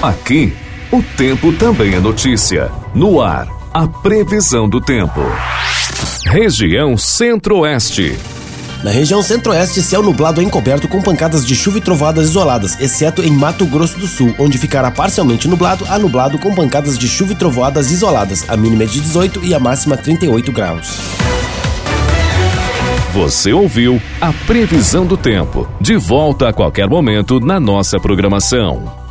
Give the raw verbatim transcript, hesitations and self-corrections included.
Aqui, o tempo também é notícia. No ar, a previsão do tempo. Região Centro-Oeste. Na região Centro-Oeste, céu nublado encoberto com pancadas de chuva e trovoadas isoladas, exceto em Mato Grosso do Sul, onde ficará parcialmente nublado a nublado com pancadas de chuva e trovoadas isoladas. A mínima é de dezoito e a máxima trinta e oito graus. Você ouviu a previsão do tempo. De volta a qualquer momento na nossa programação.